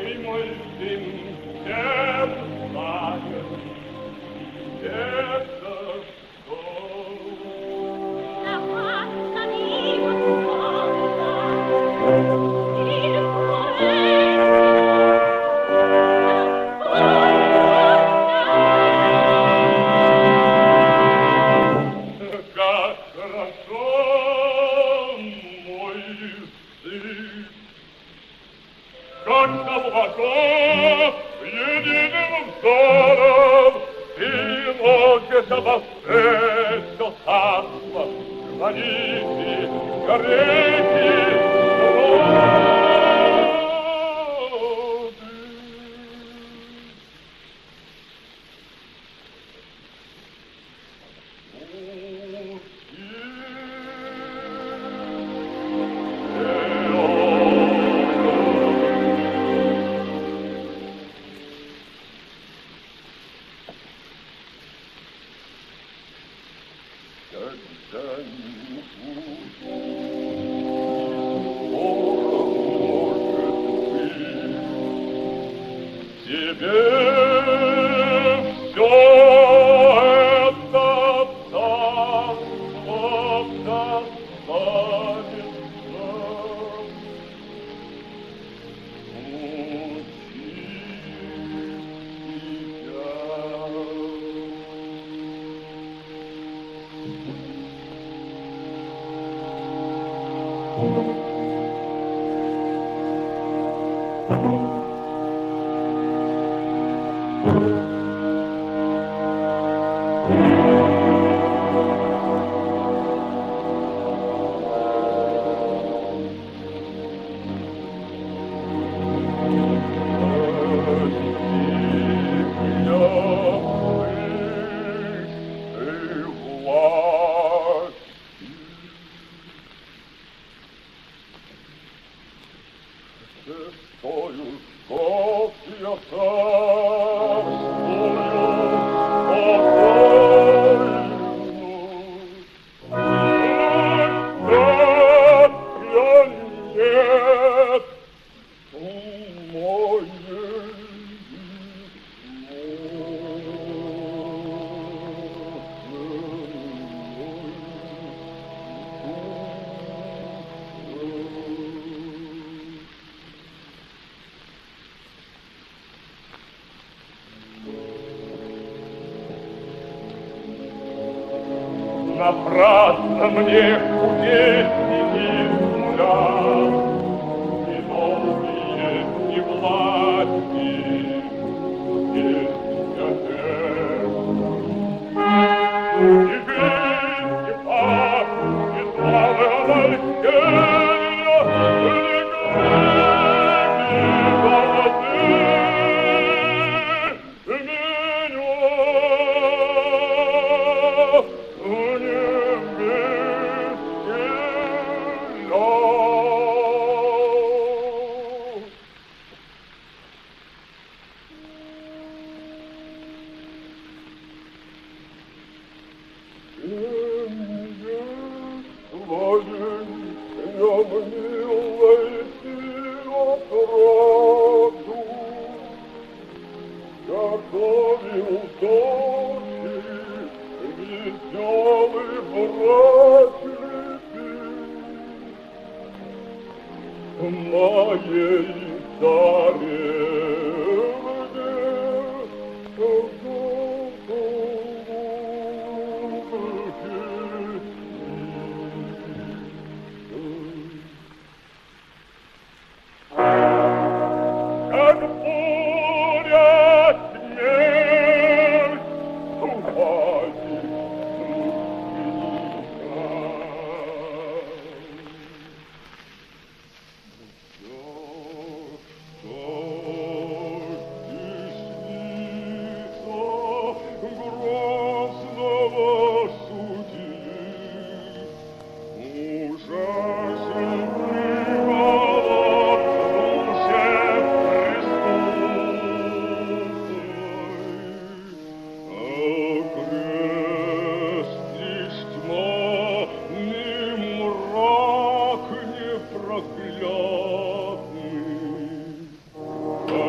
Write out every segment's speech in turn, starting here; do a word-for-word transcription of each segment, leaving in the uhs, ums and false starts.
Напрасно мне худеть и земля, и долгие, и власти, и святых. И пить, и пах, и славы Амалькея, легли золотые меня. Готовил дочь, веселый брат моей царевне. Как буря смерть упадет проклятый.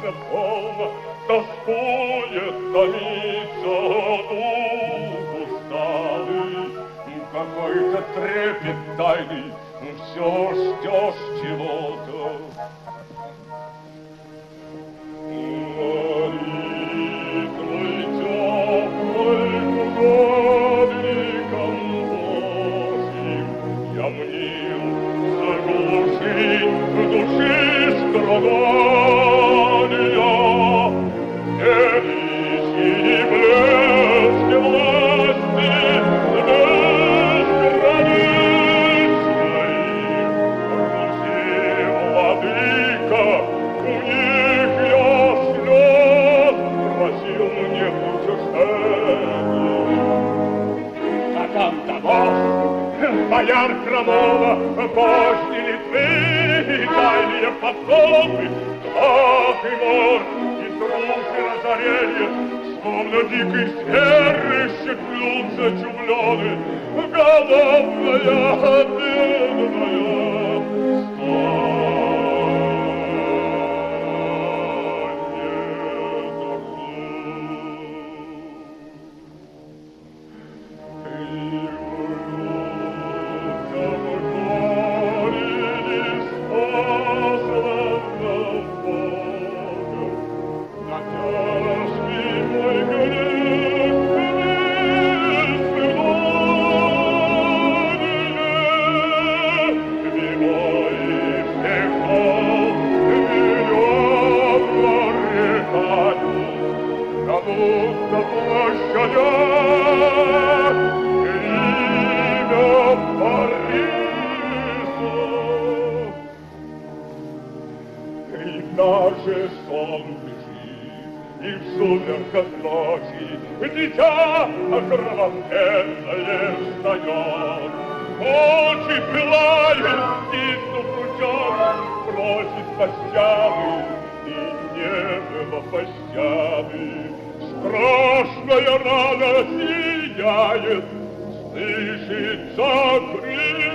сердце полно, тоскует, томится дух усталый. Какой-то трепет тайный, все ждешь чего-то. Молитвой теплой угодником Божьим я мнил заглушить в души страдания. Великий блеск власти бояр Крамола, Божьи Литвы, дальние подковы, ах и мор, и трупы разоренья, словно дикой сферы щеплются чумлены, голодная, бедная, стань. Наше сон лежит, и в сумерках ночи дитя окровавленное встает. Очи пылают, стиснув ручонок, просит пощады, и не было пощады. Страшная рана сияет, слышится крик.